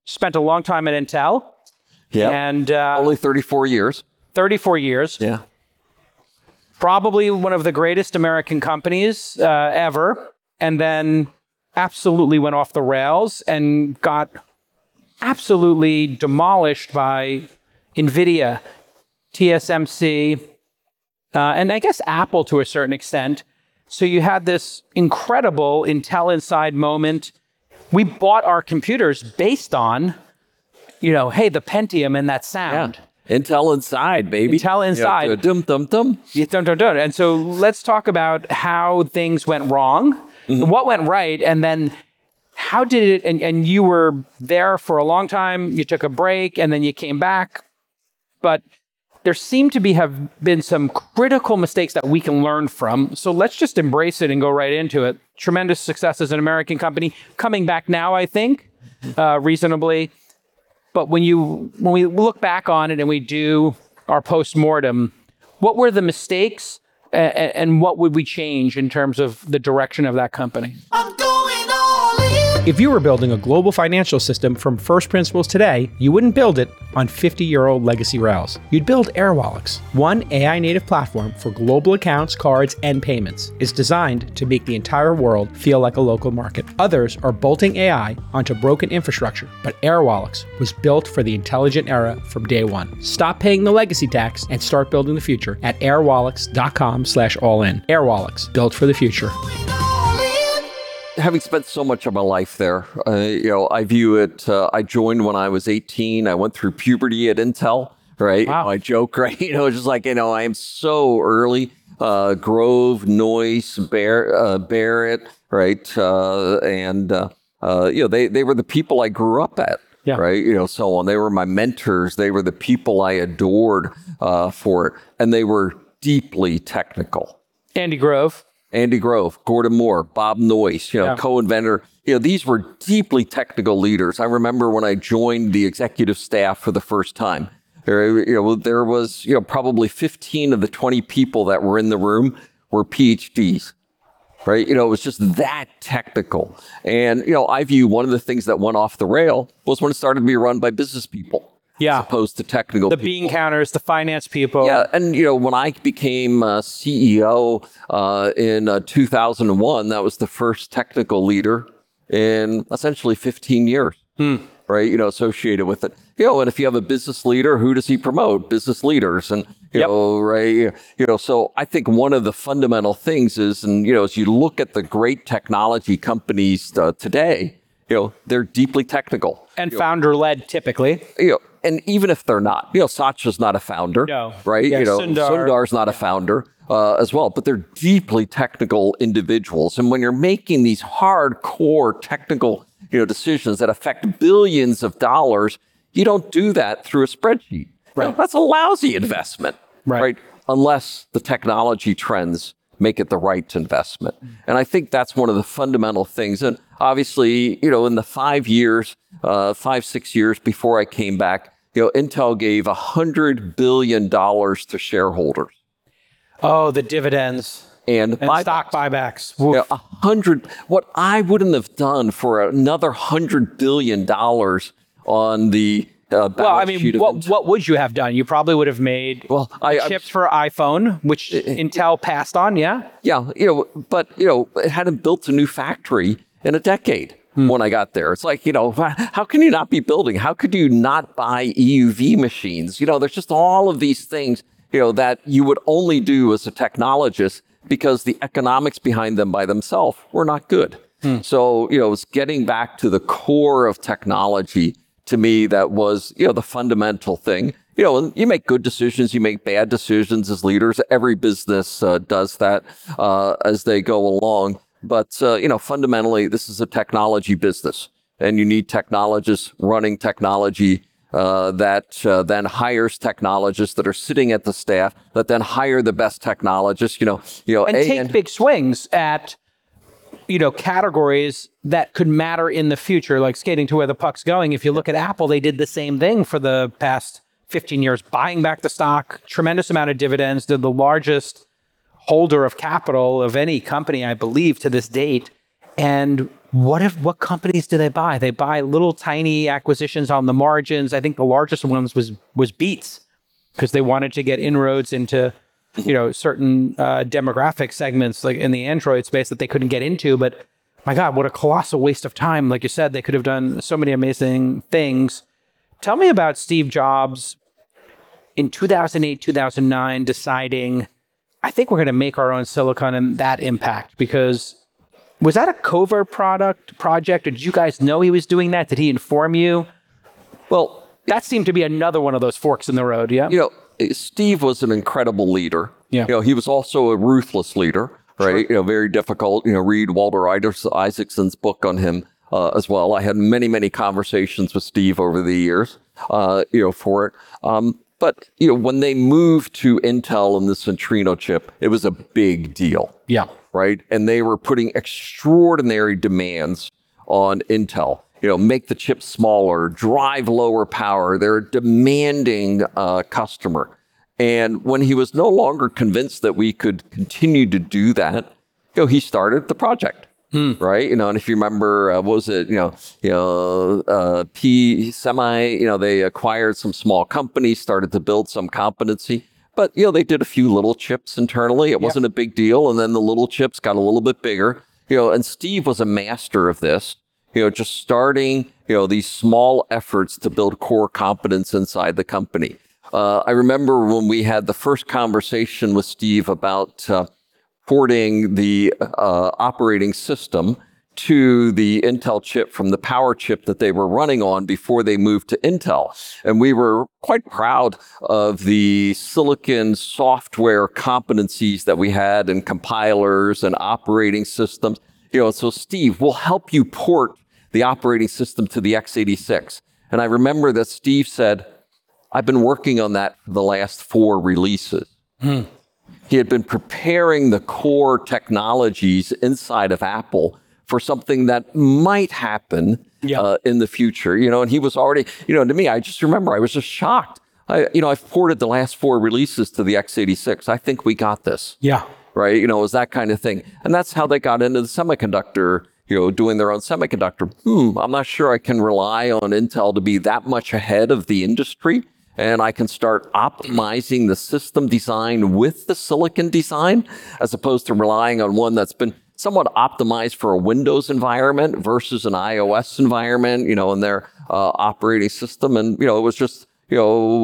spent a long time at Intel. Yeah. And only 34 years. 34 years. Yeah. Probably one of the greatest American companies ever. And then absolutely went off the rails and got absolutely demolished by NVIDIA, TSMC, and I guess Apple to a certain extent. So you had this incredible Intel Inside moment. We bought our computers based on, hey, the Pentium and that sound. Yeah. Intel Inside, baby. Intel Inside. Dum, dum, dum. Dum, dum, dum. And so let's talk about how things went wrong, what went right, and then how did it, and you were there for a long time, you took a break, and then you came back. But there seem to have been some critical mistakes that we can learn from. So let's just embrace it and go right into it. Tremendous success as an American company. Coming back now, I think, reasonably. But when we look back on it and we do our post-mortem, what were the mistakes and what would we change in terms of the direction of that company? If you were building a global financial system from first principles today, you wouldn't build it on 50-year-old legacy rails. You'd build Airwallex, one AI-native platform for global accounts, cards, and payments. It's designed to make the entire world feel like a local market. Others are bolting AI onto broken infrastructure, but Airwallex was built for the intelligent era from day one. Stop paying the legacy tax and start building the future at airwallex.com/all-in. Airwallex, built for the future. Having spent so much of my life there, I view it, I joined when I was 18. I went through puberty at Intel, right? Wow. I joke, right? It's just like, I am so early. Grove, Noyce, Barrett, right? They were the people I grew up at. Yeah. Right. So on. They were my mentors. They were the people I adored for it. And they were deeply technical. Andy Grove, Gordon Moore, Bob Noyce, co-inventor. These were deeply technical leaders. I remember when I joined the executive staff for the first time, there was, probably 15 of the 20 people that were in the room were PhDs, right? It was just that technical. And, I view one of the things that went off the rail was when it started to be run by business people. Yeah. As opposed to technical the people. bean counters, the finance people. Yeah, and when I became CEO in 2001, that was the first technical leader in essentially 15 years, right? Associated with it. And if you have a business leader, who does he promote? Business leaders, and right? So I think one of the fundamental things is, and as you look at the great technology companies today, they're deeply technical and founder-led, typically. And even if they're not, Satya's not a founder, no. Right? Yeah, Sundar's not a founder as well, but they're deeply technical individuals. And when you're making these hardcore technical, decisions that affect billions of dollars, you don't do that through a spreadsheet. Right. That's a lousy investment, right? Unless the technology trends make it the right investment. And I think that's one of the fundamental things. And obviously, in the 5 years, 6 years before I came back, Intel gave $100 billion to shareholders. Oh, the dividends and stock buybacks. What I wouldn't have done for another $100 billion on the balance sheet of Intel. What would you have done? You probably would have made chips for iPhone, which Intel passed on. Yeah. Yeah. But it hadn't built a new factory in a decade. When I got there, it's like, how can you not be building? How could you not buy EUV machines? There's just all of these things, that you would only do as a technologist because the economics behind them by themselves were not good. So, it's getting back to the core of technology. To me, that was, the fundamental thing. You make good decisions, you make bad decisions as leaders. Every business does that as they go along. But, fundamentally, this is a technology business, and you need technologists running technology that then hires technologists that are sitting at the staff that then hire the best technologists, and take big swings at, categories that could matter in the future, like skating to where the puck's going. If you look at Apple, they did the same thing for the past 15 years, buying back the stock, tremendous amount of dividends. They're the largest holder of capital of any company, I believe, to this date. And what companies do they buy? They buy little tiny acquisitions on the margins. I think the largest ones was Beats, because they wanted to get inroads into, certain demographic segments like in the Android space that they couldn't get into. But my God, what a colossal waste of time. Like you said, they could have done so many amazing things. Tell me about Steve Jobs in 2008, 2009, deciding, I think we're going to make our own silicon and that impact. Because was that a covert project? Or did you guys know he was doing that? Did he inform you? Well, that seemed to be another one of those forks in the road, yeah? Steve was an incredible leader. Yeah. He was also a ruthless leader, right? Sure. Very difficult. Read Walter Isaacson's book on him as well. I had many, many conversations with Steve over the years, for it. But when they moved to Intel and the Centrino chip, it was a big deal. Yeah. Right. And they were putting extraordinary demands on Intel. Make the chip smaller, drive lower power. They're a demanding customer. And when he was no longer convinced that we could continue to do that, he started the project. Right. And if you remember, what was it? P Semi, they acquired some small companies, started to build some competency. But, they did a few little chips internally. It wasn't a big deal. And then the little chips got a little bit bigger. And Steve was a master of this. Just starting, these small efforts to build core competence inside the company. I remember when we had the first conversation with Steve about porting the operating system to the Intel chip from the power chip that they were running on before they moved to Intel. And we were quite proud of the silicon software competencies that we had in compilers and operating systems. So Steve, we'll help you port the operating system to the x86. And I remember that Steve said, I've been working on that for the last 4 releases. He had been preparing the core technologies inside of Apple for something that might happen in the future, and he was already, to me, I just remember I was just shocked. I've ported the last 4 releases to the x86. I think we got this. Yeah. Right. It was that kind of thing. And that's how they got into the semiconductor, doing their own semiconductor. I'm not sure I can rely on Intel to be that much ahead of the industry. And I can start optimizing the system design with the silicon design, as opposed to relying on one that's been somewhat optimized for a Windows environment versus an iOS environment, in their operating system. And, it was just, it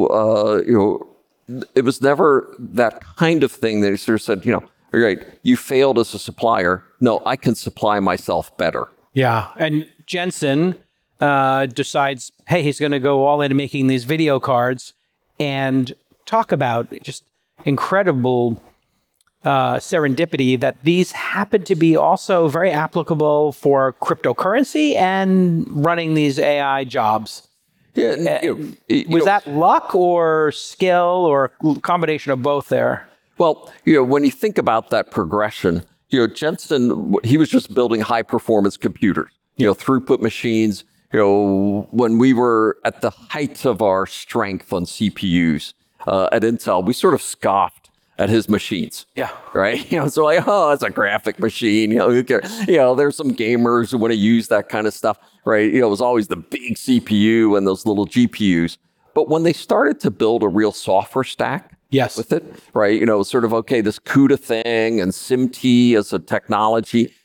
was never that kind of thing that he sort of said, right, you failed as a supplier. No, I can supply myself better. Yeah. And Jensen decides, hey, he's going to go all into making these video cards and talk about just incredible serendipity that these happen to be also very applicable for cryptocurrency and running these AI jobs. Yeah, was that luck or skill or a combination of both there? Well, when you think about that progression, Jensen, he was just building high performance computers, throughput machines. When we were at the height of our strength on CPUs at Intel, we sort of scoffed at his machines. Yeah. Right. So it's a graphic machine. Who cares? There's some gamers who want to use that kind of stuff. Right. It was always the big CPU and those little GPUs. But when they started to build a real software stack, with it, right? Sort of, okay, this CUDA thing and SIMT as a technology,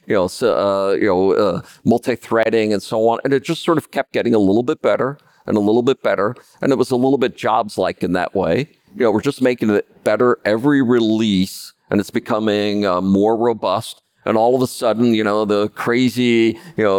multi-threading and so on. And it just sort of kept getting a little bit better and a little bit better. And it was a little bit Jobs-like in that way. We're just making it better every release, and it's becoming more robust. And all of a sudden, the crazy,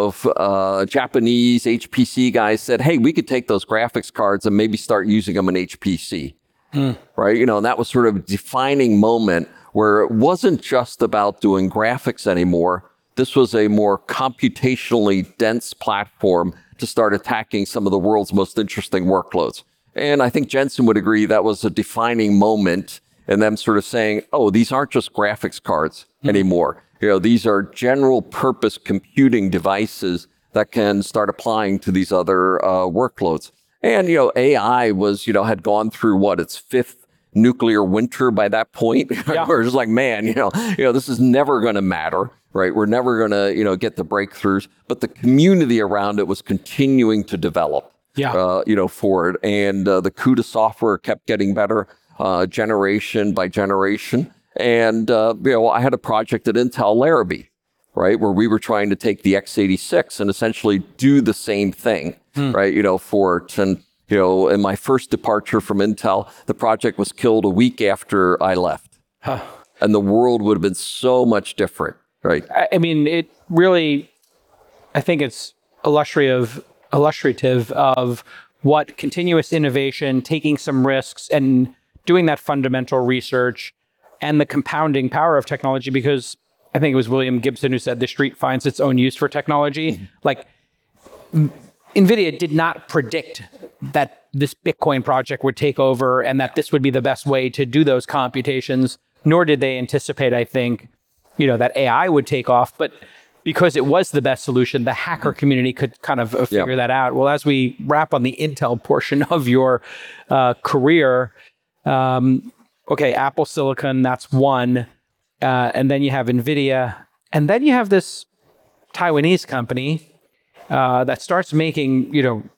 Japanese HPC guys said, hey, we could take those graphics cards and maybe start using them in HPC. Right. And that was sort of a defining moment where it wasn't just about doing graphics anymore. This was a more computationally dense platform to start attacking some of the world's most interesting workloads. And I think Jensen would agree that was a defining moment in them sort of saying, oh, these aren't just graphics cards anymore. These are general purpose computing devices that can start applying to these other workloads. And, AI was, had gone through its 5th nuclear winter by that point. Yeah. We're just like, man, this is never going to matter. right? We're never going to, get the breakthroughs, but the community around it was continuing to develop, for it. And the CUDA software kept getting better generation by generation. And, I had a project at Intel Larrabee, right, where we were trying to take the x86 and essentially do the same thing, right, for it. And, in my first departure from Intel, the project was killed a week after I left. And the world would have been so much different, right? I mean, it really, I think it's illustrative of what continuous innovation, taking some risks and doing that fundamental research and the compounding power of technology, because I think it was William Gibson who said the street finds its own use for technology. Like, NVIDIA did not predict that this Bitcoin project would take over and that this would be the best way to do those computations, nor did they anticipate, I think, that AI would take off. But because it was the best solution, the hacker community could kind of figure that out. Well, as we wrap on the Intel portion of your career, Apple Silicon, that's one. And then you have NVIDIA. And then you have this Taiwanese company that starts making,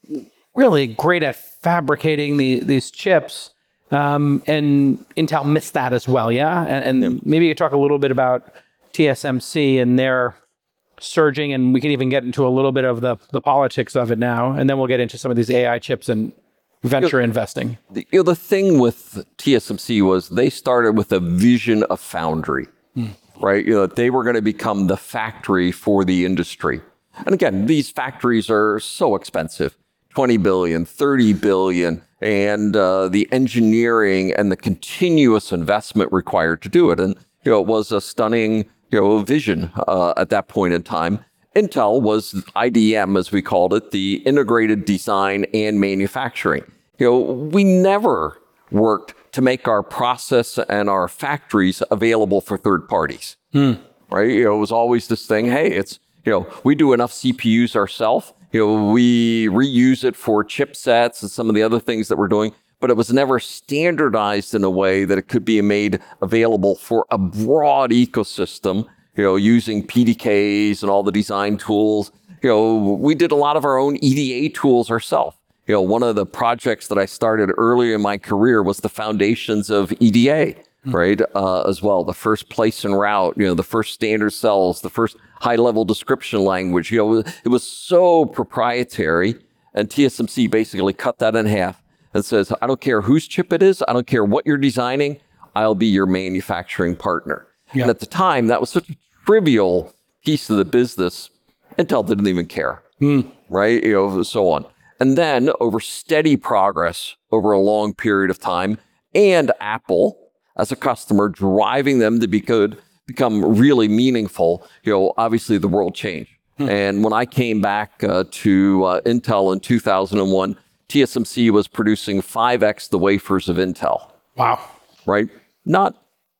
really great at fabricating these chips. And Intel missed that as well, yeah? And maybe you talk a little bit about TSMC and their surging, and we can even get into a little bit of the politics of it now, and then we'll get into some of these AI chips and venture investing. The thing with TSMC was they started with a vision of foundry, right? They were going to become the factory for the industry. And again, these factories are so expensive, 20 billion, 30 billion, and the engineering and the continuous investment required to do it. And, it was a stunning, vision at that point in time. Intel was IDM, as we called it, the integrated design and manufacturing. We never worked to make our process and our factories available for third parties, right? It was always this thing, hey, it's, we do enough CPUs ourselves. We reuse it for chipsets and some of the other things that we're doing, but it was never standardized in a way that it could be made available for a broad ecosystem, using PDKs and all the design tools. We did a lot of our own EDA tools ourselves. One of the projects that I started early in my career was the foundations of EDA, right? As well, the first place and route, the first standard cells, the first high-level description language. It was so proprietary, and TSMC basically cut that in half and says, I don't care whose chip it is, I don't care what you're designing, I'll be your manufacturing partner. And at the time, that was such a trivial piece of the business, Intel didn't even care, right? So on. And then over steady progress over a long period of time, and Apple as a customer driving them to become really meaningful, obviously the world changed. And when I came back to Intel in 2001, TSMC was producing 5x the wafers of Intel. Wow. Right? Not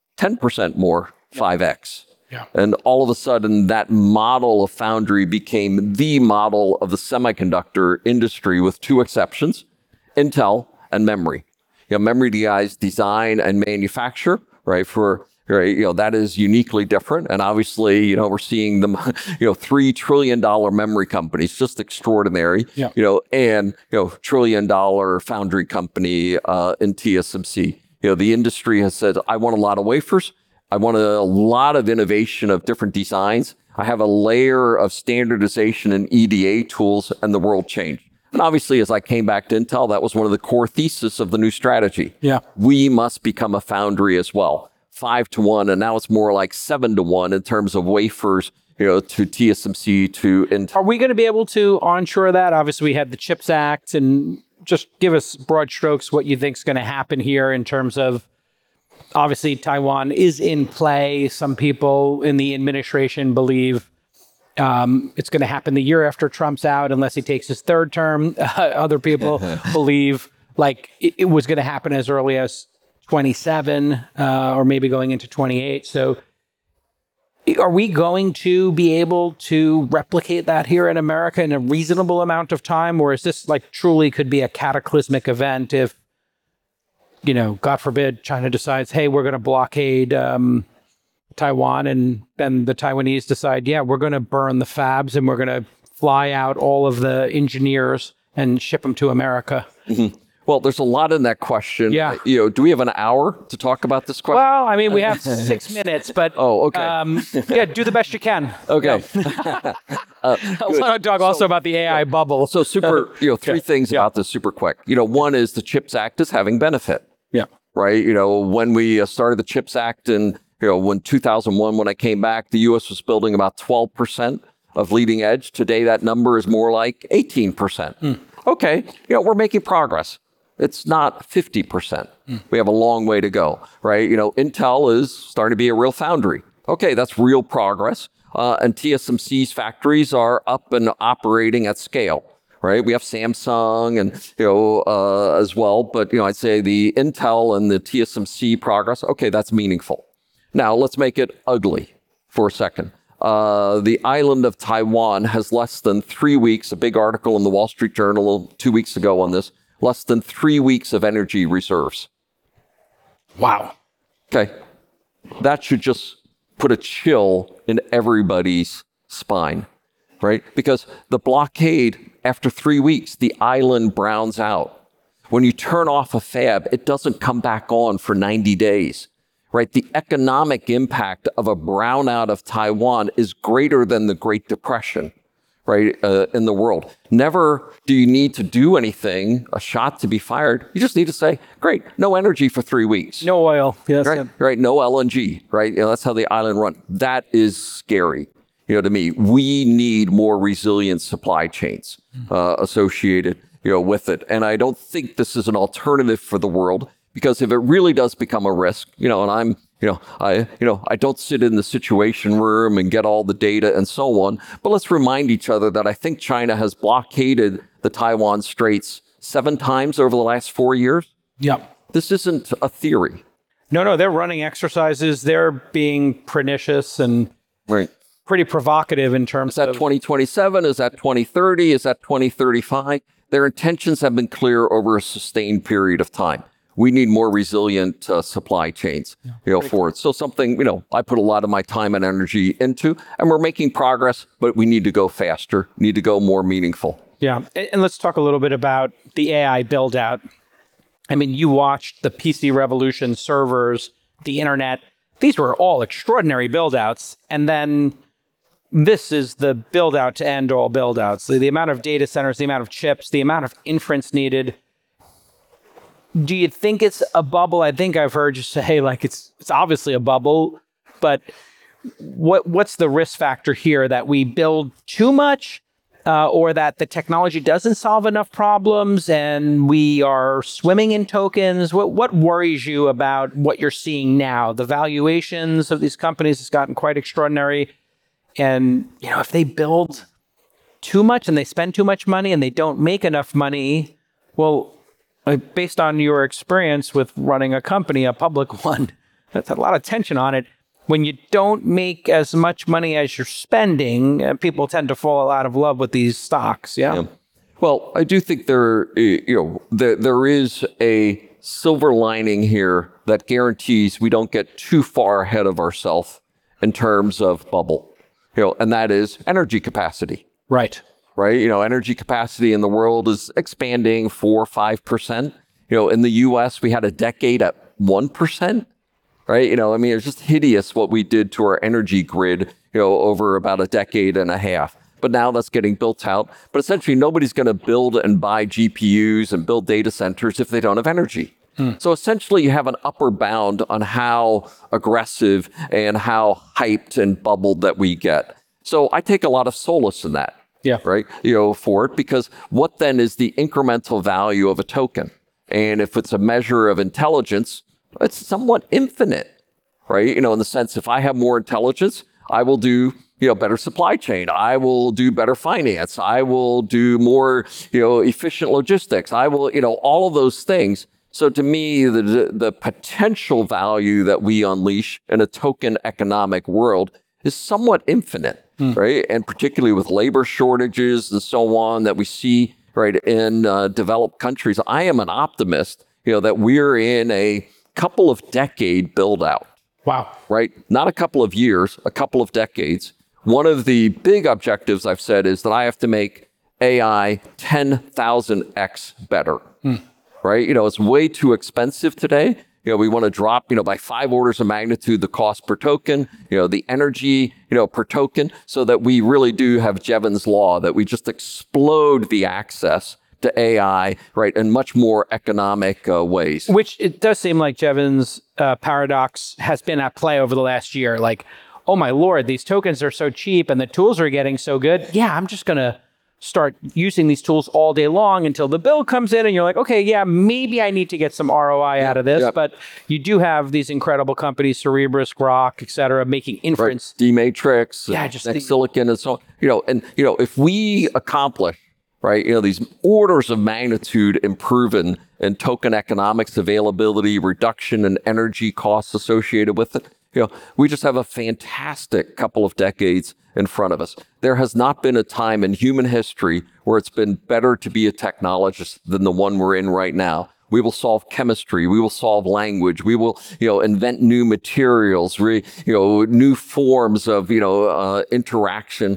10% more, 5x. Yeah. And all of a sudden, that model of foundry became the model of the semiconductor industry with two exceptions, Intel and memory. Memory guys design and manufacture, right? That is uniquely different. And obviously, we're seeing them, $3 trillion memory companies, just extraordinary, and, $1 trillion foundry company in TSMC. The industry has said, I want a lot of wafers. I want a lot of innovation of different designs. I have a layer of standardization and EDA tools, and the world changed. And obviously, as I came back to Intel, that was one of the core thesis of the new strategy. Yeah. We must become a foundry as well. 5-1, and now it's more like 7-1 in terms of wafers, to TSMC, to Intel. Are we going to be able to onshore that? Obviously, we had the CHIPS Act, and just give us broad strokes what you think is going to happen here in terms of, obviously, Taiwan is in play. Some people in the administration believe it's going to happen the year after Trump's out, unless he takes his third term. Other people believe like it was going to happen as early as 27 or maybe going into 28. So are we going to be able to replicate that here in America in a reasonable amount of time? Or is this like truly could be a cataclysmic event if, God forbid, China decides, hey, we're going to blockade, Taiwan, and then the Taiwanese decide, yeah, we're going to burn the fabs and we're going to fly out all of the engineers and ship them to America. Well, there's a lot in that question. Yeah. Do we have an hour to talk about this question? Well, I mean, we have 6 minutes, but Oh, okay. yeah, do the best you can. Okay. I want to talk also about the AI bubble. So super, three things about this super quick. One is the CHIPS Act is having benefit, Yeah. right? When we started the CHIPS Act in, when 2001, when I came back, the U.S. was building about 12% of leading edge. Today, that number is more like 18%. Okay, we're making progress. It's not 50%. We have a long way to go, right? Intel is starting to be a real foundry. Okay, that's real progress. And TSMC's factories are up and operating at scale, right? We have Samsung and, as well. But, I'd say the Intel and the TSMC progress, okay, that's meaningful. Now, let's make it ugly for a second. The island of Taiwan has less than 3 weeks, a big article in the Wall Street Journal 2 weeks ago on this, less than 3 weeks of energy reserves. Wow. Okay. That should just put a chill in everybody's spine, right? Because the blockade, after 3 weeks, the island browns out. When you turn off a fab, it doesn't come back on for 90 days, right? The economic impact of a brownout of Taiwan is greater than the Great Depression, right, in the world. Never do you need to do anything, a shot to be fired. You just need to say, great, no energy for 3 weeks. No oil. Yes. Right, no LNG, right? That's how the island run. That is scary, to me. We need more resilient supply chains associated, with it. And I don't think this is an alternative for the world, because if it really does become a risk, and I'm I don't sit in the situation room and get all the data and so on. But let's remind each other that I think China has blockaded the Taiwan Straits 7 times over the last 4 years. Yep. This isn't a theory. No, they're running exercises. They're being pernicious and Right. pretty provocative in terms Is that of 2027? Is that 2030? Is that 2035? Their intentions have been clear over a sustained period of time. We need more resilient supply chains, for it. So something, I put a lot of my time and energy into, and we're making progress, but we need to go faster, need to go more meaningful. Yeah. And let's talk a little bit about the AI build out. I mean, you watched the PC revolution, servers, the internet. These were all extraordinary build outs. And then this is the build out to end all build outs. The amount of data centers, the amount of chips, the amount of inference needed. Do you think it's a bubble? I think I've heard you say like it's obviously a bubble, but what's the risk factor here, that we build too much or that the technology doesn't solve enough problems and we are swimming in tokens? What worries you about what you're seeing now? The valuations of these companies has gotten quite extraordinary. And, if they build too much and they spend too much money and they don't make enough money, well, based on your experience with running a company, a public one, that's a lot of tension on it. When you don't make as much money as you're spending, people tend to fall out of love with these stocks. Yeah. Well, I do think there is a silver lining here that guarantees we don't get too far ahead of ourselves in terms of bubble, and that is energy capacity. Right. Right. Energy capacity in the world is expanding 4 or 5%. In the U.S., we had a decade at 1%. Right. It's just hideous what we did to our energy grid, over about a decade and a half. But now that's getting built out. But essentially, nobody's going to build and buy GPUs and build data centers if they don't have energy. So essentially, you have an upper bound on how aggressive and how hyped and bubbled that we get. So I take a lot of solace in that. Yeah. Right. For it, because what then is the incremental value of a token? And if it's a measure of intelligence, it's somewhat infinite, right? In the sense, if I have more intelligence, I will do, better supply chain. I will do better finance. I will do more, efficient logistics. I will, all of those things. So to me, the potential value that we unleash in a token economic world is somewhat infinite. Right. And particularly with labor shortages and so on that we see right in developed countries, I am an optimist, that we're in a couple of decade build out. Wow. Right? Not a couple of years, a couple of decades. One of the big objectives I've said is that I have to make AI 10,000x better. Right? It's way too expensive today. We want to drop, by 5 orders of magnitude, the cost per token, the energy, per token, so that we really do have Jevons law, that we just explode the access to AI, right, in much more economic ways. Which it does seem like Jevons paradox has been at play over the last year. Like, oh my Lord, these tokens are so cheap and the tools are getting so good. Yeah, I'm just going to start using these tools all day long until the bill comes in and you're like, okay, yeah, maybe I need to get some ROI out of this. Yep. But you do have these incredible companies, Cerebras, Grok, et cetera, making inference. Right. D-Matrix, just Next Silicon, and so on. If we accomplish, right, these orders of magnitude improvement in token economics, availability, reduction in energy costs associated with it, we just have a fantastic couple of decades in front of us. There has not been a time in human history where it's been better to be a technologist than the one we're in right now. We will solve chemistry. We will solve language. We will, invent new materials, new forms of, interaction,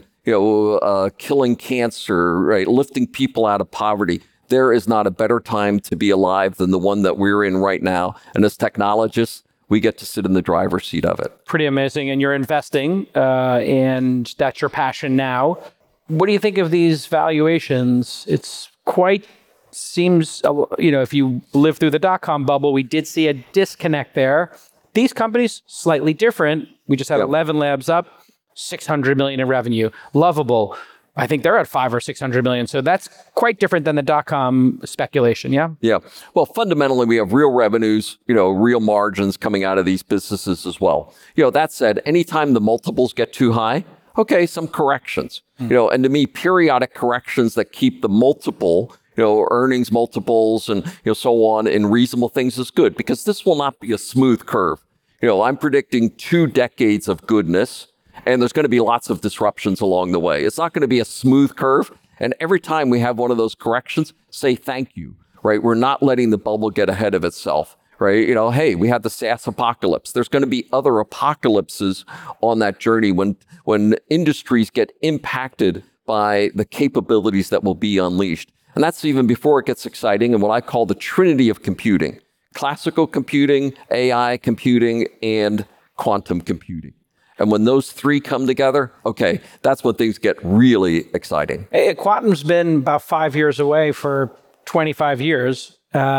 killing cancer, right? Lifting people out of poverty. There is not a better time to be alive than the one that we're in right now. And as technologists, we get to sit in the driver's seat of it. Pretty amazing. And you're investing, and that's your passion now. What do you think of these valuations? It's quite seems, if you lived through the dot-com bubble, we did see a disconnect there. These companies, slightly different. We just had 11 Labs up, 600 million in revenue. Lovable. I think they're at 500 or 600 million. So that's quite different than the dot-com speculation, yeah? Yeah. Well, fundamentally, we have real revenues, real margins coming out of these businesses as well. That said, anytime the multiples get too high, okay, some corrections. And to me, periodic corrections that keep the multiple, earnings multiples and, so on in reasonable things is good, because this will not be a smooth curve. I'm predicting 2 decades of goodness, and there's going to be lots of disruptions along the way. It's not going to be a smooth curve. And every time we have one of those corrections, say thank you, right? We're not letting the bubble get ahead of itself, right? Hey, we had the SaaS apocalypse. There's going to be other apocalypses on that journey when industries get impacted by the capabilities that will be unleashed. And that's even before it gets exciting and what I call the trinity of computing: classical computing, AI computing, and quantum computing. And when those 3 come together, okay, that's when things get really exciting. Hey, quantum's been about 5 years away for 25 years.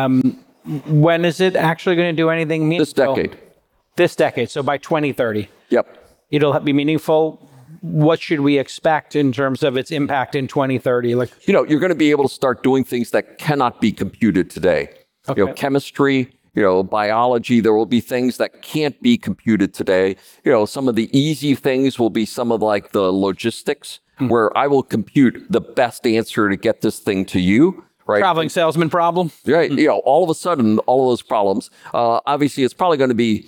When is it actually going to do anything meaningful? This decade. This decade, so by 2030. Yep. It'll be meaningful. What should we expect in terms of its impact in 2030? You're going to be able to start doing things that cannot be computed today. Okay. Chemistry, biology, there will be things that can't be computed today. Some of the easy things will be some of like the logistics, where I will compute the best answer to get this thing to you, right? Traveling salesman problem. Right. All of a sudden, all of those problems, obviously it's probably going to be,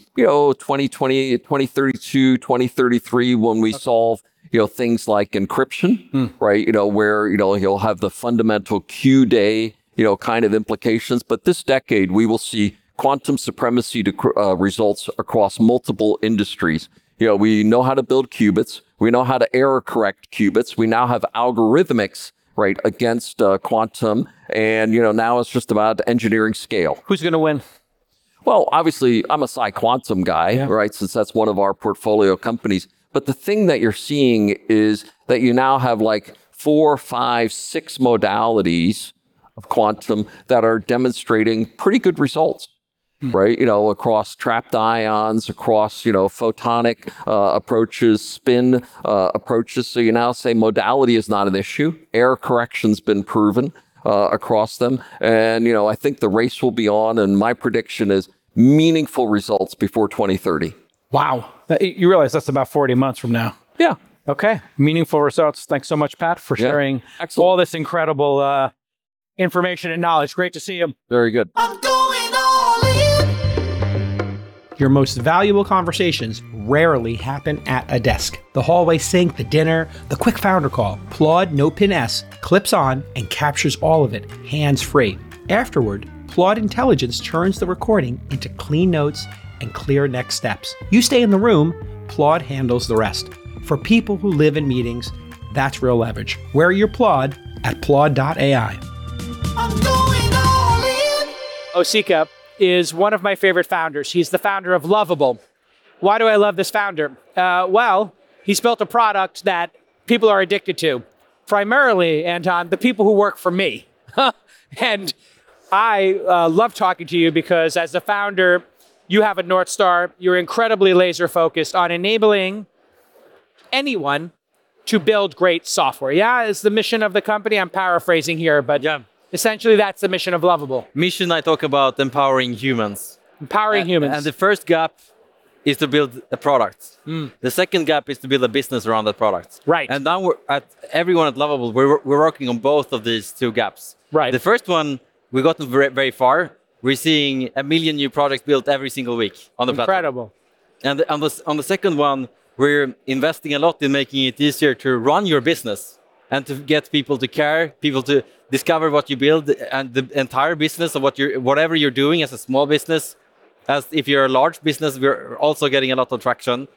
2020, 2032, 2033 when we solve, things like encryption, right? Where, you'll have the fundamental Q-day, kind of implications. But this decade, we will see quantum supremacy results across multiple industries. We know how to build qubits. We know how to error correct qubits. We now have algorithmics, right, against quantum. And, now it's just about engineering scale. Who's going to win? Well, obviously, I'm a PsiQuantum guy, right, since that's one of our portfolio companies. But the thing that you're seeing is that you now have like 4, 5, 6 modalities of quantum that are demonstrating pretty good results. Right, across trapped ions, across, photonic approaches, spin approaches. So you now say modality is not an issue. Error correction's been proven across them. And, I think the race will be on. And my prediction is meaningful results before 2030. Wow. You realize that's about 40 months from now. Yeah. Okay. Meaningful results. Thanks so much, Pat, for sharing all this incredible information and knowledge. Great to see you. Very good. Your most valuable conversations rarely happen at a desk. The hallway sync, the dinner, the quick founder call. Claude NoPin S clips on and captures all of it, hands-free. Afterward, Claude Intelligence turns the recording into clean notes and clear next steps. You stay in the room, Plaud handles the rest. For people who live in meetings, that's real leverage. Where are your Plaud? At Plaud.ai. Osika is one of my favorite founders. He's the founder of Lovable. Why do I love this founder? Well, he's built a product that people are addicted to. Primarily, Anton, the people who work for me. And I love talking to you because as the founder, you have a North Star. You're incredibly laser focused on enabling anyone to build great software. Yeah, it's the mission of the company. I'm paraphrasing here, but essentially that's the mission of Lovable. Mission, I talk about empowering humans. Empowering humans. And the first gap is to build a product. The second gap is to build a business around that product. Right. And now everyone at Lovable, we're working on both of these two gaps. Right. The first one, we got very, very far. We're seeing 1 million new projects built every single week on the platform. Incredible. And on the second one, we're investing a lot in making it easier to run your business and to get people to care, people to discover what you build, and the entire business of whatever you're doing as a small business. As if you're a large business, we're also getting a lot of traction.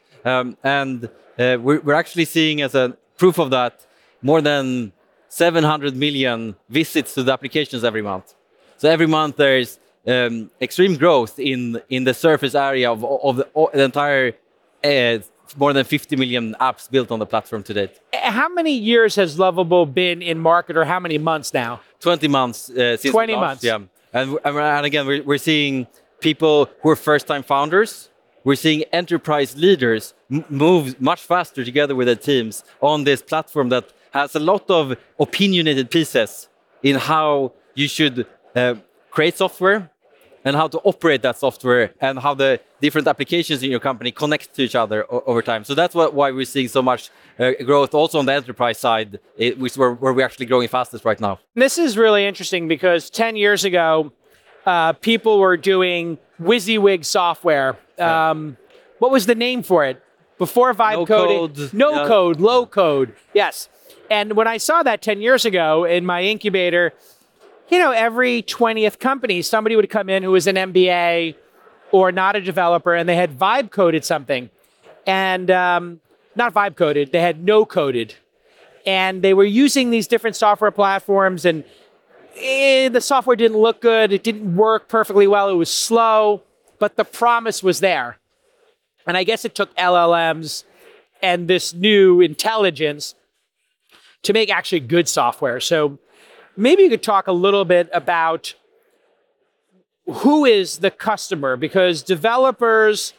We're actually seeing as a proof of that more than 700 million visits to the applications every month. So every month there's extreme growth in the surface area of the entire more than 50 million apps built on the platform to date. How many years has Lovable been in market, or how many months now? 20 months since 20 launch, months. Yeah. And again, we're seeing people who are first-time founders. We're seeing enterprise leaders move much faster together with their teams on this platform that has a lot of opinionated pieces in how you should create software and how to operate that software and how the different applications in your company connect to each other over time. So that's why we're seeing so much growth also on the enterprise side, which where we're actually growing fastest right now. This is really interesting because 10 years ago, people were doing WYSIWYG software. What was the name for it? Before Vibe coding? No code, low code. Yes. And when I saw that 10 years ago in my incubator, every 20th company, somebody would come in who was an MBA or not a developer, and they had vibe coded something. And not vibe coded, they had no coded. And they were using these different software platforms, and the software didn't look good. It didn't work perfectly well. It was slow, but the promise was there. And I guess it took LLMs and this new intelligence to make actually good software. So maybe you could talk a little bit about who is the customer, because developers,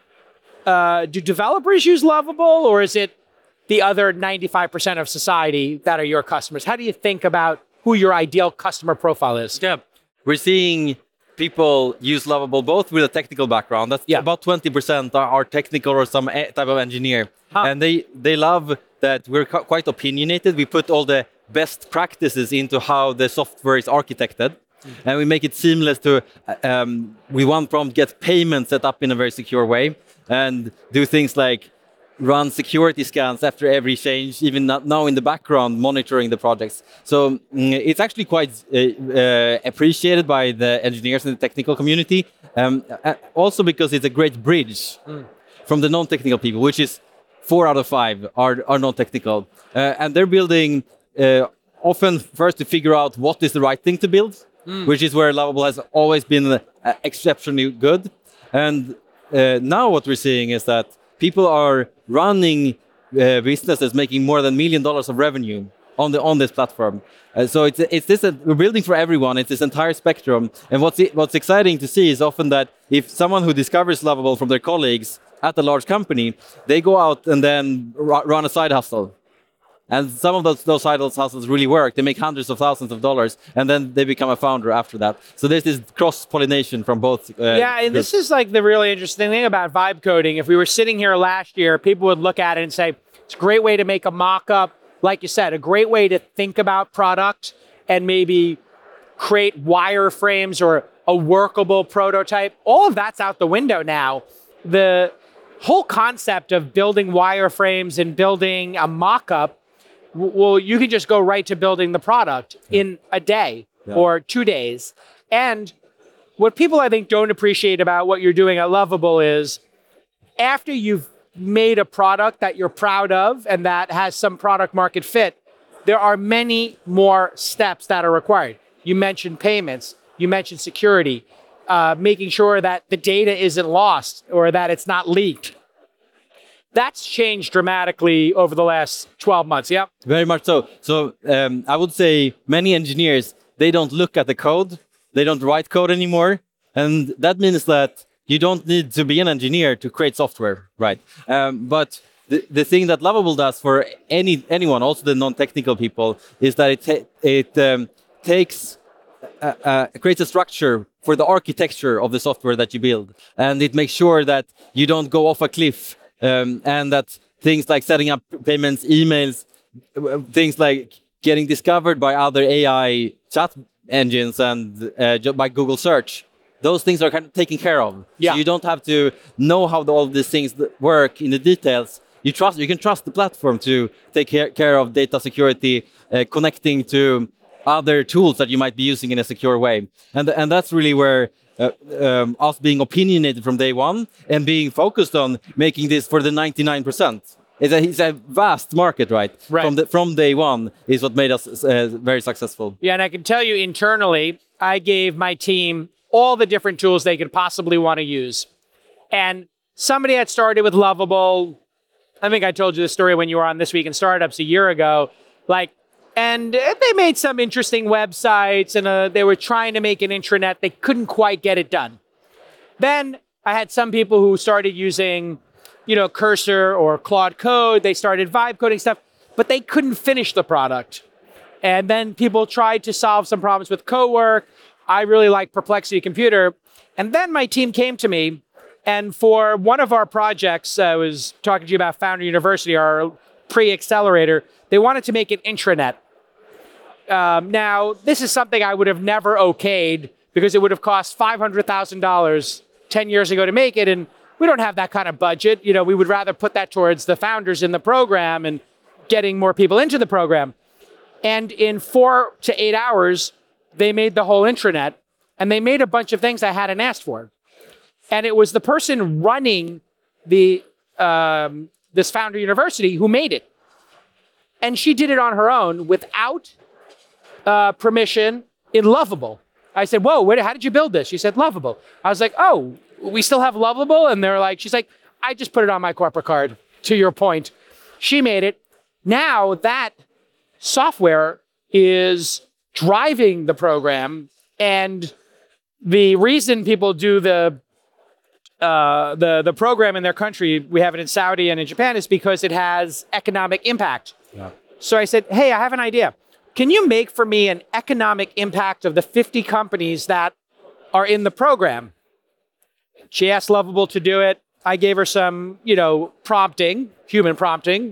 do developers use Lovable, or is it the other 95% of society that are your customers? How do you think about who your ideal customer profile is? Yeah, we're seeing people use Lovable both with a technical background. That's about 20% are technical or some type of engineer. And they love that we're quite opinionated. We put all the best practices into how the software is architected. And we make it seamless to, with one prompt, get payments set up in a very secure way and do things like run security scans after every change, even now in the background, monitoring the projects. So it's actually quite appreciated by the engineers in the technical community. Also because it's a great bridge from the non-technical people, which is 4 out of 5 are non-technical. And they're building often first to figure out what is the right thing to build, which is where Lovable has always been exceptionally good. And now what we're seeing is that people are running businesses making more than $1 million of revenue on this platform. So it's this we're building for everyone. It's this entire spectrum. And what's exciting to see is often that if someone who discovers Lovable from their colleagues at a large company, they go out and then run a side hustle. And some of those side hustles really work. They make hundreds of thousands of dollars, and then they become a founder after that. So there's this cross-pollination from both. And this is like the really interesting thing about vibe coding. If we were sitting here last year, people would look at it and say, it's a great way to make a mock-up. Like you said, a great way to think about product and maybe create wireframes or a workable prototype. All of that's out the window now. The whole concept of building wireframes and building a mock-up, well, you can just go right to building the product in a day or 2 days. And what people I think don't appreciate about what you're doing at Lovable is after you've made a product that you're proud of and that has some product market fit, there are many more steps that are required. You mentioned payments, you mentioned security, making sure that the data isn't lost or that it's not leaked. That's changed dramatically over the last 12 months, yeah? Very much so. So I would say many engineers, they don't look at the code, they don't write code anymore. And that means that you don't need to be an engineer to create software, right? But the thing that Lovable does for anyone, also the non-technical people, is that it creates a structure for the architecture of the software that you build. And it makes sure that you don't go off a cliff. And that things like setting up payments, emails, things like getting discovered by other AI chat engines and by Google search, those things are kind of taken care of. Yeah. So you don't have to know how all these things work in the details. You can trust the platform to take care of data security, connecting to other tools that you might be using in a secure way. And that's really where us being opinionated from day one and being focused on making this for the 99%. It's a vast market, right? From day one is what made us very successful. Yeah, and I can tell you internally, I gave my team all the different tools they could possibly want to use. And somebody had started with Lovable. I think I told you the story when you were on This Week in Startups a year ago. And they made some interesting websites and they were trying to make an intranet. They couldn't quite get it done. Then I had some people who started using, Cursor or Claude Code. They started vibe coding stuff, but they couldn't finish the product. And then people tried to solve some problems with CoWork. I really like Perplexity Computer. And then my team came to me, and for one of our projects, I was talking to you about Founder University, our pre-accelerator, they wanted to make an intranet. Now, this is something I would have never okayed because it would have cost $500,000 10 years ago to make it, and we don't have that kind of budget. We would rather put that towards the founders in the program and getting more people into the program. And in 4 to 8 hours, they made the whole intranet, and they made a bunch of things I hadn't asked for. And it was the person running the this Founder University who made it. And she did it on her own without permission in Lovable. I said, whoa, how did you build this? She said, Lovable. I was like, oh, we still have Lovable? And she's like, I just put it on my corporate card, to your point. She made it. Now that software is driving the program, and the reason people do the program in their country, we have it in Saudi and in Japan, is because it has economic impact. Yeah. So I said, hey, I have an idea. Can you make for me an economic impact of the 50 companies that are in the program? She asked Lovable to do it. I gave her some, prompting, human prompting,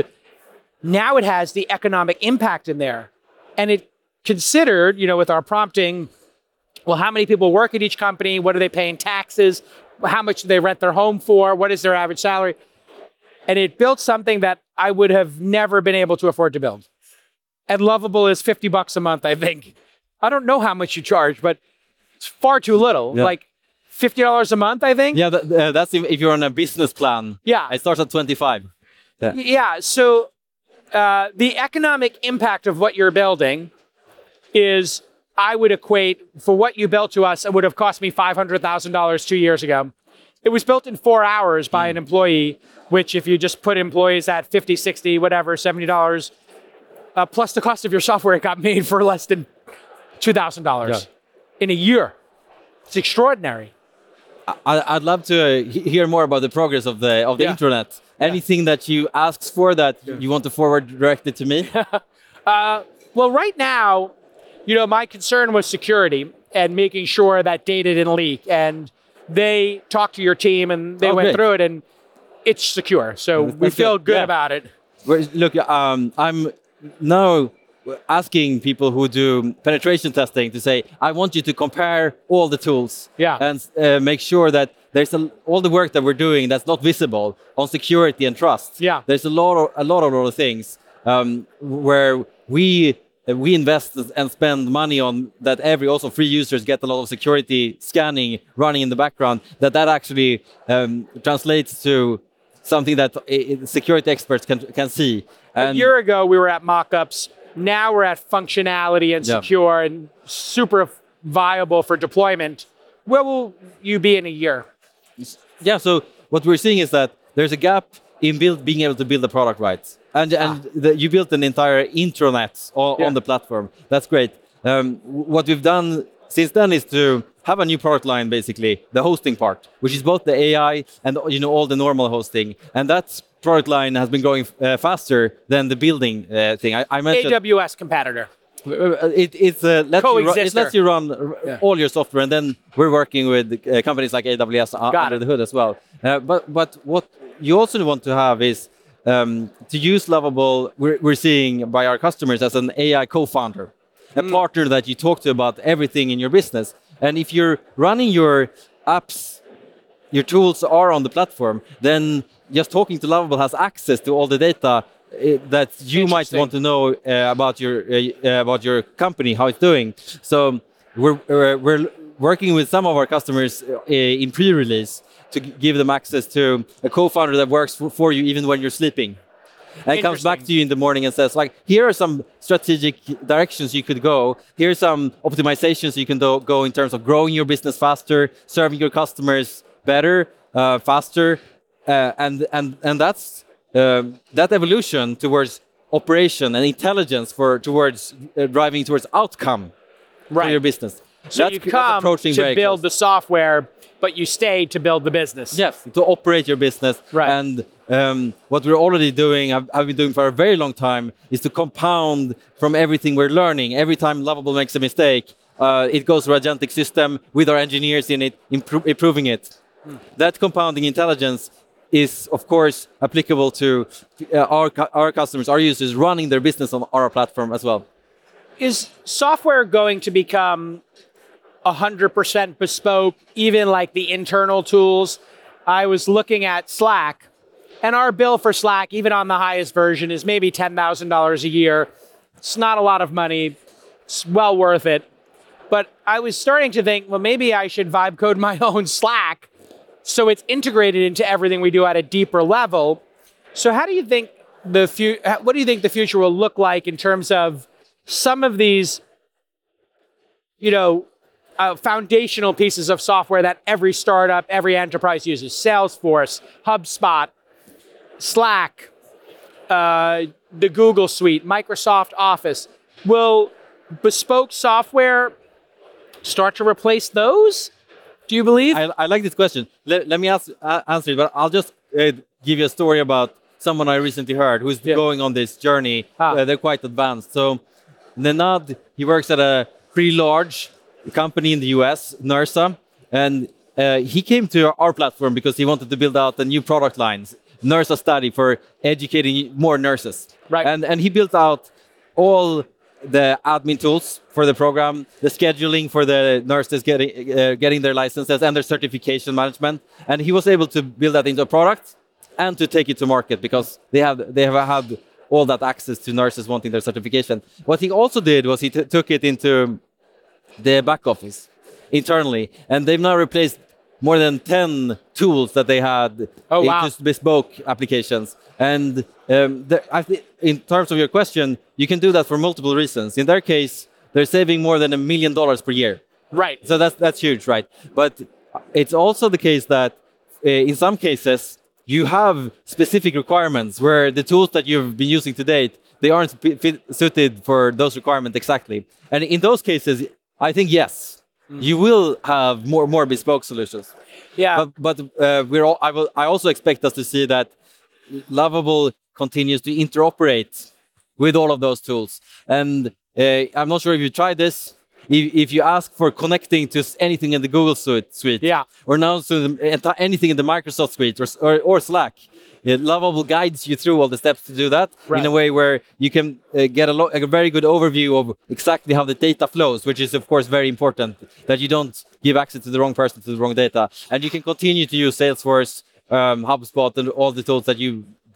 now it has the economic impact in there. And it considered, with our prompting, well, how many people work at each company? What are they paying taxes? How much do they rent their home for? What is their average salary? And it built something that I would have never been able to afford to build. And Lovable is $50 a month, I think. I don't know how much you charge, but it's far too little. Yeah. Like $50 a month, I think. Yeah, that's if you're on a business plan. Yeah. It starts at 25. Yeah, so the economic impact of what you're building is, I would equate, for what you built to us, it would have cost me $500,000 2 years ago. It was built in 4 hours by an employee, which if you just put employees at 50, 60, whatever, $70, plus the cost of your software, it got made for less than $2,000 in a year. It's extraordinary. I'd love to hear more about the progress of the internet. Anything that you asked for that you want to forward directly to me? Well, right now, my concern was security and making sure that data didn't leak. And they talked to your team and they went through it, and it's secure. So we feel good about it. Look, I'm now asking people who do penetration testing to say, I want you to compare all the tools and make sure that there's all the work that we're doing that's not visible on security and trust. Yeah. There's a lot of things where we we invest and spend money on that. Every also free users get a lot of security scanning running in the background. That actually translates to something that security experts can see. And a year ago, we were at mockups. Now we're at functionality and secure and super viable for deployment. Where will you be in a year? Yeah, so what we're seeing is that there's a gap in being able to build the product right. And you built an entire intranet on the platform. That's great. What we've done since then is to have a new product line, basically, the hosting part, which is both the AI and all the normal hosting. And that product line has been growing faster than the building thing. I mentioned AWS competitor. It lets you run all your software, and then we're working with companies like AWS under the hood as well. But what you also want to have is to use Lovable. We're seeing by our customers as an AI co-founder, a partner that you talk to about everything in your business. And if you're running your apps, your tools are on the platform, then just talking to Lovable has access to all the data that you might want to know about your company, how it's doing. So we're working with some of our customers in pre-release to give them access to a co-founder that works for you even when you're sleeping. And comes back to you in the morning and says, like, here are some strategic directions you could go. Here are some optimizations you can go in terms of growing your business faster, serving your customers better, faster, and that's that evolution towards operation and intelligence towards driving towards outcome for your business. So you come to build the software, but you stay to build the business. Yes, to operate your business. Right. And what we're already doing, I've been doing for a very long time, is to compound from everything we're learning. Every time Lovable makes a mistake, it goes to an agentic system with our engineers in it, improving it. That compounding intelligence is, of course, applicable to our customers, our users running their business on our platform as well. Is software going to become 100% bespoke, even like the internal tools? I was looking at Slack, and our bill for Slack, even on the highest version, is maybe $10,000 a year. It's not a lot of money. It's well worth it. But I was starting to think, well, maybe I should vibe code my own Slack so it's integrated into everything we do at a deeper level. So how do you think what do you think the future will look like in terms of some of these, foundational pieces of software that every startup, every enterprise uses? Salesforce, HubSpot, Slack, the Google Suite, Microsoft Office. Will bespoke software start to replace those? Do you believe? I like this question. Let me answer it, but I'll just give you a story about someone I recently heard who's going on this journey. They're quite advanced. So Nenad, he works at a pretty large company in the US, NERSA, and he came to our platform because he wanted to build out a new product line, NERSA Study, for educating more nurses. Right. And he built out all the admin tools for the program, the scheduling for the nurses getting their licenses and their certification management. And he was able to build that into a product and to take it to market because they have had all that access to nurses wanting their certification. What he also did was he took it into the back office internally, and they've now replaced more than 10 tools that they had just bespoke applications. And in terms of your question, you can do that for multiple reasons. In their case, they're saving more than $1 million per year. Right. So that's huge, right? But it's also the case that in some cases, you have specific requirements where the tools that you've been using to date, they aren't suited for those requirements exactly. And in those cases, I think yes, you will have more bespoke solutions. Yeah. But I also expect us to see that Lovable continues to interoperate with all of those tools. And I'm not sure if you tried this. If you ask for connecting to anything in the Google Suite, or now to anything in the Microsoft Suite or Slack, Lovable guides you through all the steps to do that in a way where you can get a very good overview of exactly how the data flows, which is, of course, very important, that you don't give access to the wrong person to the wrong data. And you can continue to use Salesforce, HubSpot, and all the tools that you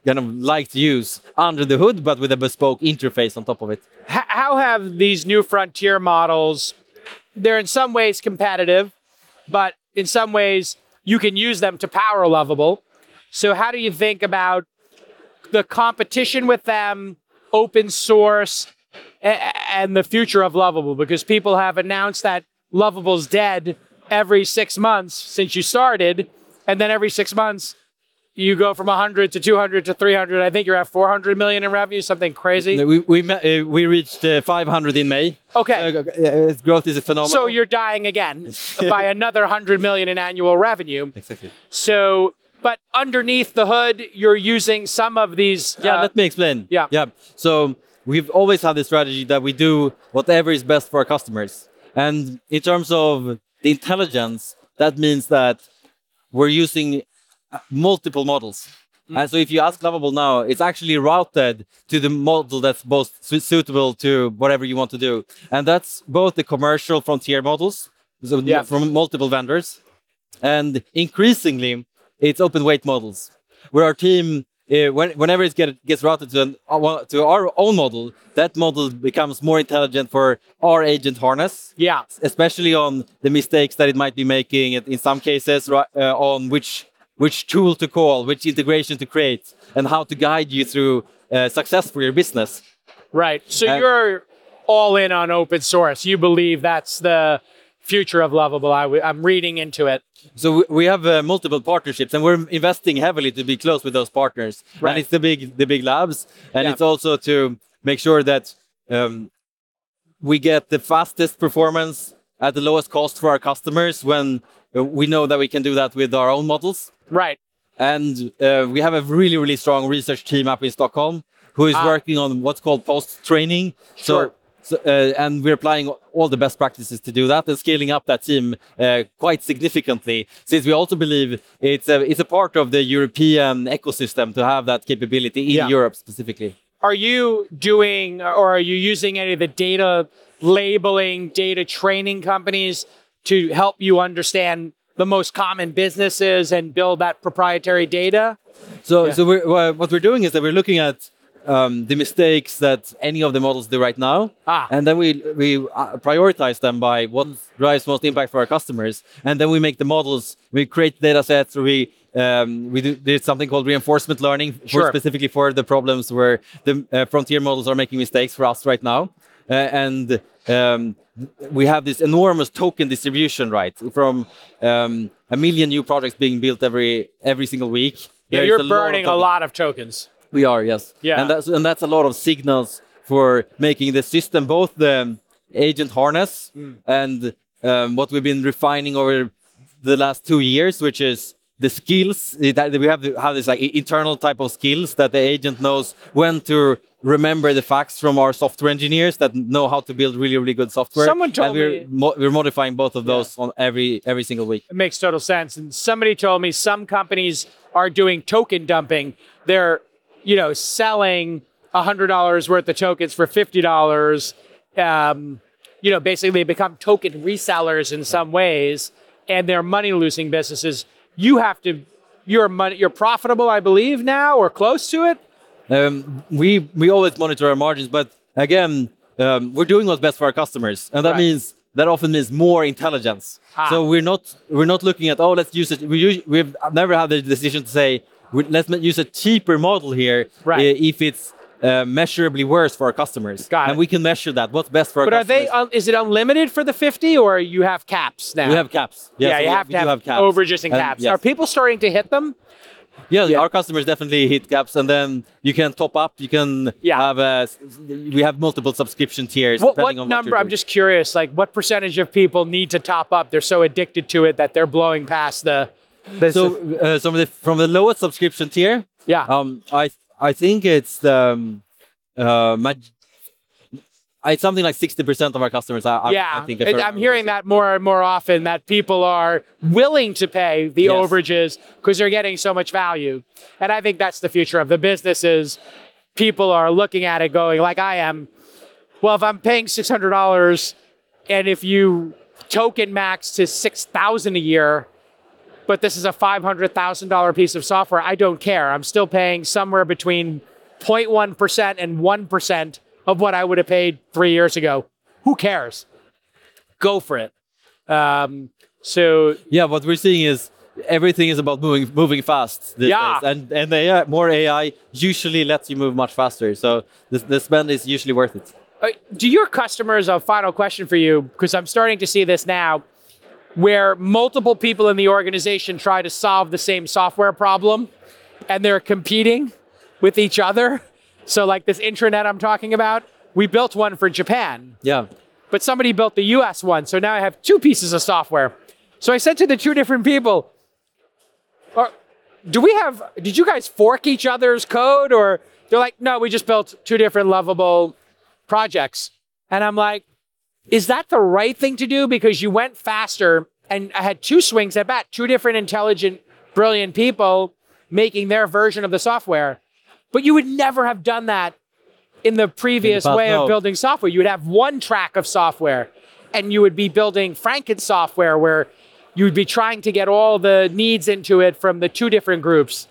kind of like to use under the hood, but with a bespoke interface on top of it. How have these new frontier models, they're in some ways competitive, but in some ways you can use them to power Lovable. So how do you think about the competition with them, open source, and the future of Lovable? Because people have announced that Lovable's dead every 6 months since you started, and then every 6 months you go from 100 to 200 to 300. I think you're at 400 million in revenue, something crazy. We reached 500 in May. Okay. Growth is phenomenal. So you're dying again by another 100 million in annual revenue. Exactly. So, but underneath the hood, you're using some of these. Let me explain. Yeah. So we've always had this strategy that we do whatever is best for our customers. And in terms of the intelligence, that means that we're using multiple models. And so if you ask Lovable now, it's actually routed to the model that's most suitable to whatever you want to do. And that's both the commercial frontier models, so from multiple vendors, and increasingly it's open weight models, where our team, whenever it gets routed to our own model, that model becomes more intelligent for our agent harness. Yeah. Especially on the mistakes that it might be making in some cases, on which tool to call, which integration to create, and how to guide you through success for your business. Right. So you're all in on open source. You believe that's the future of Lovable. I'm reading into it. So we have multiple partnerships, and we're investing heavily to be close with those partners. Right. And it's the big labs, and it's also to make sure that we get the fastest performance at the lowest cost for our customers when we know that we can do that with our own models. Right. And we have a really, really strong research team up in Stockholm who is working on what's called post-training. Sure. And we're applying all the best practices to do that and scaling up that team quite significantly, since we also believe it's a part of the European ecosystem to have that capability in Europe specifically. Are you doing, or are you using any of the data labeling, data training companies to help you understand the most common businesses and build that proprietary data? So what we're doing is that we're looking at the mistakes that any of the models do right now, and then we prioritize them by what drives most impact for our customers, and then we make the models. We create data sets. We did something called reinforcement learning, specifically for the problems where the frontier models are making mistakes for us right now, and we have this enormous token distribution, right? From 1 million new projects being built every single week. Yeah, you're burning a lot of tokens. We are, yes. Yeah. And that's a lot of signals for making the system, both the agent harness and what we've been refining over the last 2 years, which is the skills that we have to have this like internal type of skills that the agent knows when to remember the facts from our software engineers that know how to build really, really good software. Someone told me we're modifying both of those on every single week. It makes total sense. And somebody told me some companies are doing token dumping. They're selling $100 worth of tokens for $50. Basically they become token resellers in some ways, and they're money-losing businesses. You're profitable, I believe, now, or close to it. We always monitor our margins, but again, we're doing what's best for our customers, and that often means more intelligence. So we're not looking at let's use it. We've never had the decision to say let's use a cheaper model here if it's measurably worse for our customers. And we can measure that. What's best for our customers. But is it unlimited for the 50, or you have caps now? We have caps. Yeah, you have to have caps. Overages and caps. Yes. Are people starting to hit them? Yeah, our customers definitely hit caps, and then you can top up. You can have we have multiple subscription tiers. What number? I'm just curious. Like, what percentage of people need to top up? They're so addicted to it that they're blowing past the. From the lowest subscription tier, I think it's it's something like 60% of our customers. I think I'm hearing that more and more often, that people are willing to pay the overages because they're getting so much value. And I think that's the future of the businesses. People are looking at it going, like I am, well, if I'm paying $600 and if you token max to $6,000 a year, but this is a $500,000 piece of software. I don't care. I'm still paying somewhere between 0.1% and 1% of what I would have paid 3 years ago. Who cares? Go for it. So yeah, what we're seeing is everything is about moving fast these days. And AI, more AI usually lets you move much faster. So the spend is usually worth it. Do your customers, a final question for you, because I'm starting to see this now, where multiple people in the organization try to solve the same software problem and they're competing with each other. So like this intranet I'm talking about, we built one for Japan. Yeah. But somebody built the US one, so now I have 2 pieces of software. So I said to the 2 different people, did you guys fork each other's code? Or they're like, no, we just built 2 different Lovable projects. And I'm like, is that the right thing to do? Because you went faster, and I had 2 swings at bat, 2 different intelligent, brilliant people making their version of the software. But you would never have done that in the previous way of building software. You would have 1 track of software, and you would be building Franken software where you would be trying to get all the needs into it from the 2 different groups.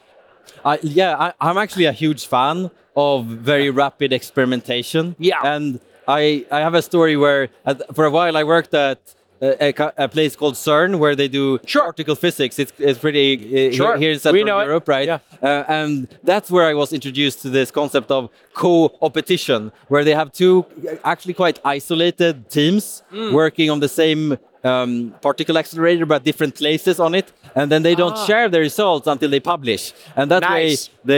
I'm actually a huge fan of very rapid experimentation. Yeah. And I have a story where for a while I worked at a place called CERN where they do particle physics. It's pretty here in Central Europe, right? Yeah. And that's where I was introduced to this concept of co-opetition, where they have 2 actually quite isolated teams working on the same particle accelerator but different places on it, and then they don't share the results until they publish, and that way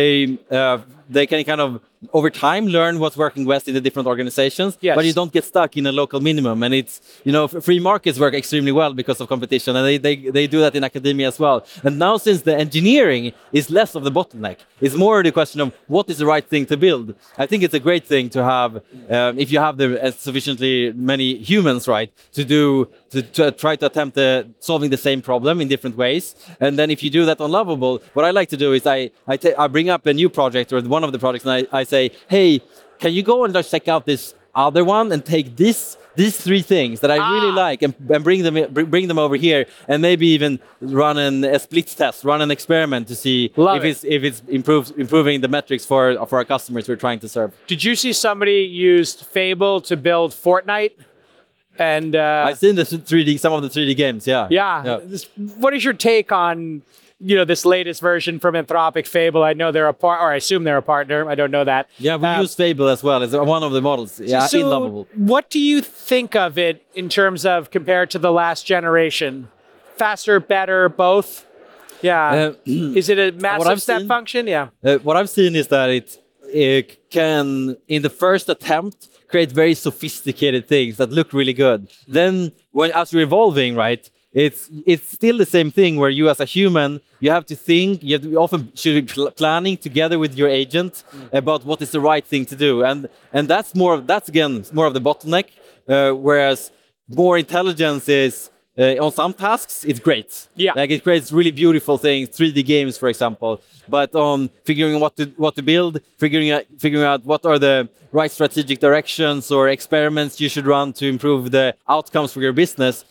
they can kind of over time learn what's working best in the different organizations, but you don't get stuck in a local minimum. And it's, free markets work extremely well because of competition, and they do that in academia as well. And now, since the engineering is less of the bottleneck, it's more the question of what is the right thing to build. I think it's a great thing to have, if you have sufficiently many humans, right, to try to attempt solving the same problem in different ways. And then if you do that on Lovable, what I like to do is I bring up a new project or one of the projects, and I say, hey, can you go and just check out this other one and take these 3 things that I really like and bring them over here, and maybe even run a split test, run an experiment to see if it's improving the metrics for our customers we're trying to serve. Did you see somebody used Fable to build Fortnite? And I've seen some of the 3D games. Yeah. What is your take on this latest version from Anthropic, Fable? I know they're I assume they're a partner. I don't know that. Yeah, we use Fable as well as one of the models. Yeah, in Lovable. What do you think of it in terms of compared to the last generation? Faster, better, both? Yeah. Is it a massive step function? Yeah. What I've seen is that it can, in the first attempt, create very sophisticated things that look really good. Then, as you're evolving, right, it's still the same thing where you as a human, you have to think, you have to often should be planning together with your agent about what is the right thing to do. And that's again more of the bottleneck, whereas more intelligence is on some tasks, it's great. Yeah. Like it creates really beautiful things, 3D games, for example. But on figuring what to build, figuring out what are the right strategic directions or experiments you should run to improve the outcomes for your business,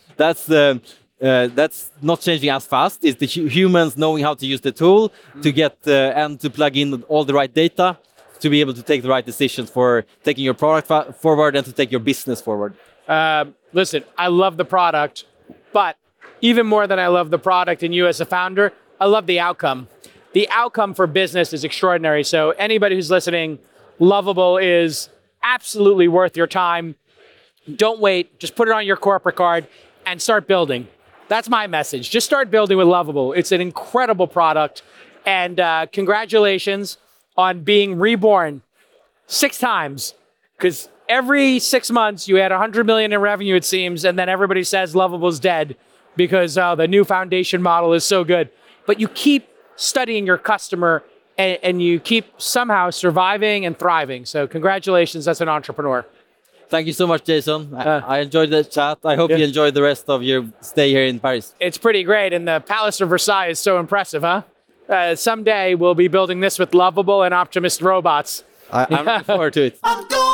that's not changing as fast. It's the humans knowing how to use the tool to get and to plug in all the right data to be able to take the right decisions for taking your product forward and to take your business forward. Listen, I love the product, but even more than I love the product and you as a founder, I love the outcome. The outcome for business is extraordinary. So anybody who's listening, Lovable is absolutely worth your time. Don't wait. Just put it on your corporate card and start building. That's my message. Just start building with Lovable. It's an incredible product. And congratulations on being reborn 6 times. Because every 6 months you had 100 million in revenue, it seems, and then everybody says Lovable's dead because the new foundation model is so good. But you keep studying your customer and you keep somehow surviving and thriving. So congratulations as an entrepreneur. Thank you so much, Jason. I enjoyed the chat. I hope you enjoyed the rest of your stay here in Paris. It's pretty great. And the Palace of Versailles is so impressive, huh? Someday we'll be building this with Lovable and Optimus robots. I'm looking forward to it.